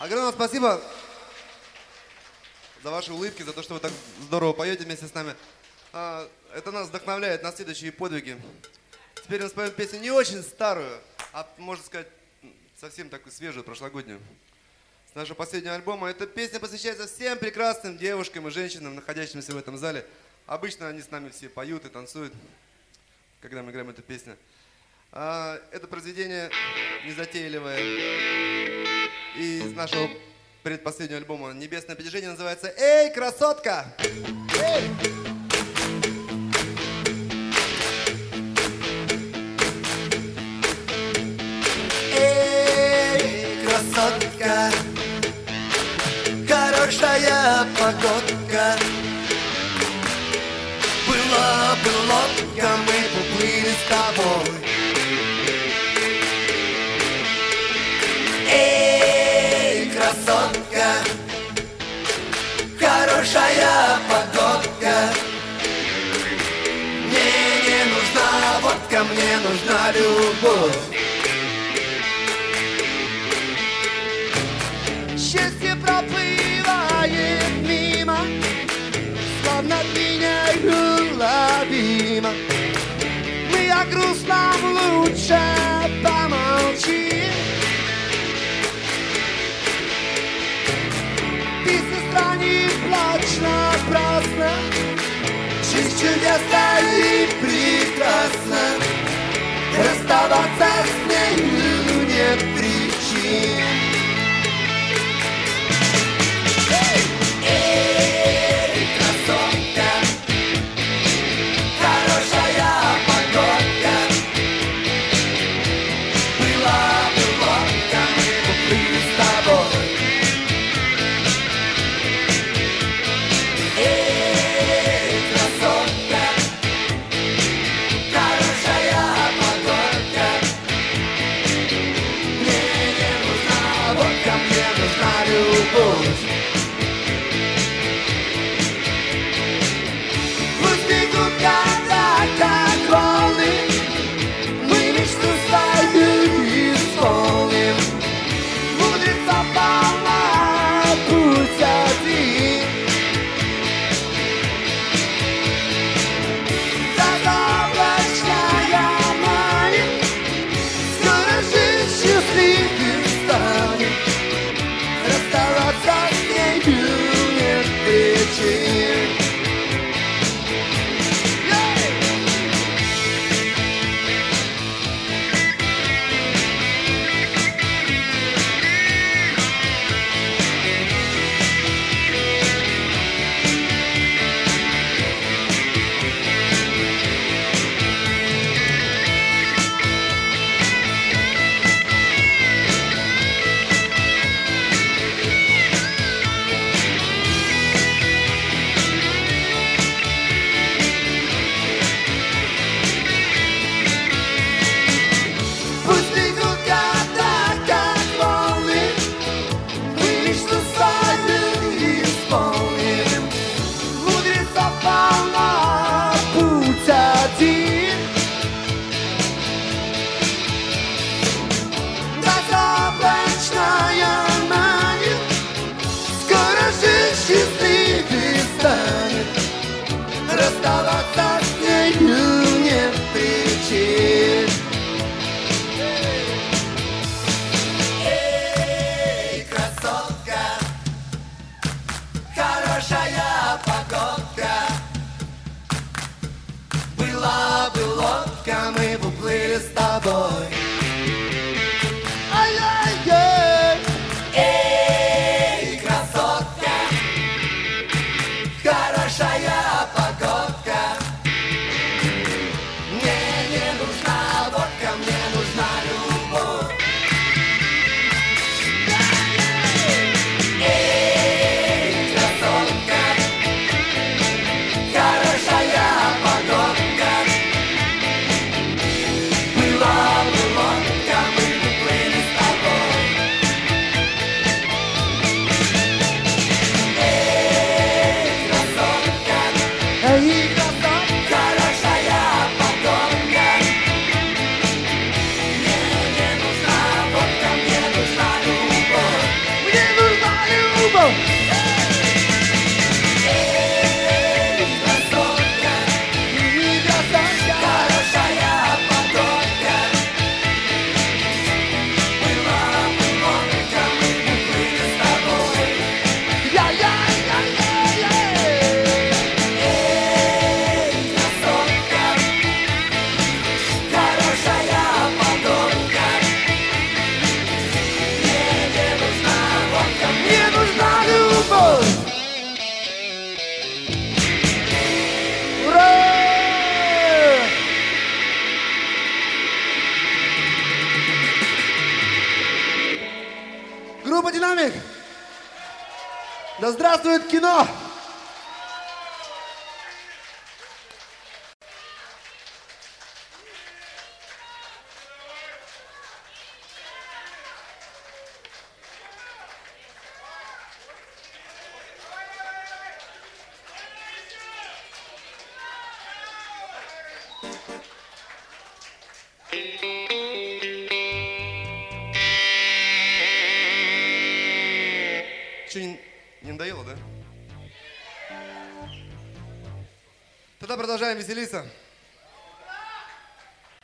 Огромное спасибо за ваши улыбки, за то, что вы так здорово поете вместе с нами. Это нас вдохновляет на следующие подвиги. Теперь мы споем песню не очень старую, а, можно сказать, совсем такую свежую, прошлогоднюю. С нашего последнего альбома. Эта песня посвящается всем прекрасным девушкам и женщинам, находящимся в этом зале. Обычно они с нами все поют и танцуют, когда мы играем эту песню. Это произведение незатейливое. И из нашего предпоследнего альбома «Небесное притяжение» называется «Эй, красотка!» Эй! Эй, красотка, хорошая погодка. Была бы лодка, мы поплыли с тобой. Эй, красотка, хорошая погодка. Мне не нужна водка, мне нужна любовь. Счастье проплывает мимо, словно меня любима. Мы о грустном лучше помолчим. Ты, сестра, не плачь напрасно. Жизнь чудесна и прекрасна. Расставаться с нею нет причин. Эй, красотка, хорошая погодка. Была бы лодка, мы поплыли с тобой. Эй, красотка, хорошая погодка. Мне не нужна водка, мне нужна любовь. Пусть бегут года, как волны, мы мечту свою исполним. Мудреца полна, путь один. Безоблачная манит, скоро жизнь счастливым станет. Расставаться с Go! Группа «Динамик». Да здравствует кино! Че, не надоело, да? Тогда продолжаем веселиться.